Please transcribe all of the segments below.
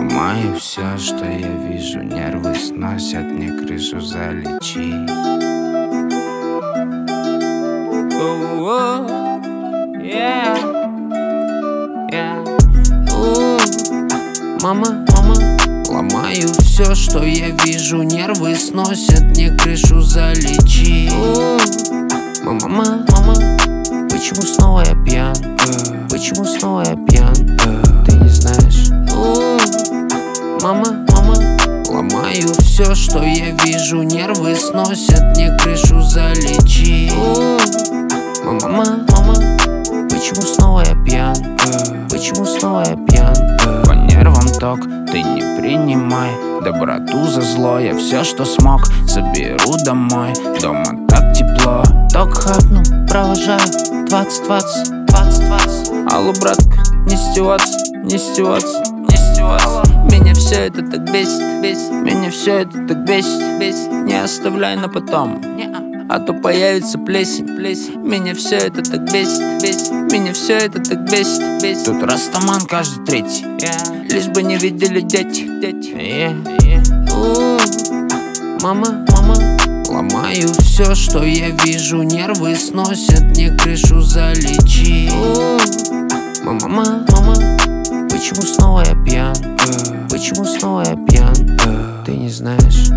Ломаю все, что я вижу. Нервы сносят, мне крышу залечи. Мама, ломаю все, что я вижу. Нервы сносят, мне крышу залечи. Мама, почему снова я пьян? Почему снова я пьян? Ты не знаешь. Мама, ломаю все, что я вижу. Нервы сносят, мне крышу залечи. Мама, почему снова я пьян? Почему снова я пьян? По нервам ток, ты не принимай доброту за зло. Я все, что смог, заберу домой. Дома так тепло. Ток хапну, провожаю 20. Алло, братка, не стеваться. Меня все это так бесит. Меня все это так бесит. Не оставляй на потом, а то появится плесень. Меня все это так бесит. Меня все это так бесит. Тут растаман каждый третий, лишь бы не видели дети. Мама, ломаю все, что я вижу. Нервы сносят, мне крышу залечи. Мама, почему снова я пьян? Почему снова я пьян? Ты не знаешь.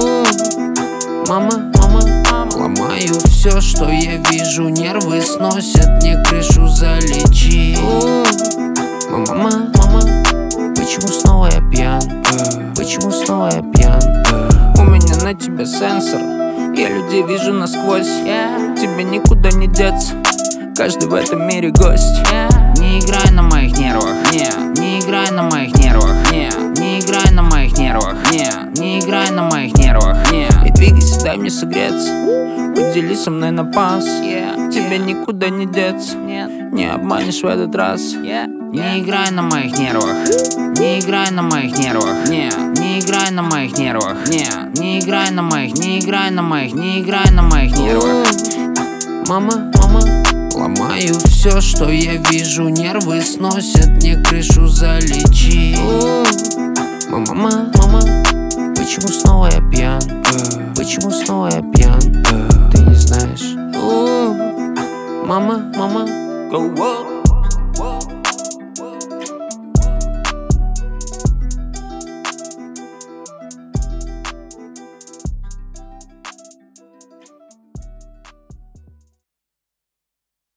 Мама, ломаю все, что я вижу. Нервы сносят, мне крышу залечи. Мама, почему снова я пьян? Почему снова я пьян? У меня на тебя сенсор, я людей вижу насквозь. Тебе никуда не деться, каждый в этом мире гость. Не играй на моих нервах, не играй на моих нервах, не играй на моих нервах, не играй на моих нервах, и двигайся, дай мне согреться. Поделись со мной на пас, тебе никуда не деться, не обманешь в этот раз. Не играй на моих нервах, не играй на моих нервах, не играй на моих нервах, не играй на моих, не играй на моих, не играй на моих нервах. Мама, ломаю все, что я вижу. Нервы сносят, мне крышу залечи. Мама, почему снова я пьян? Почему снова я пьян? Ты не знаешь. Мама, go.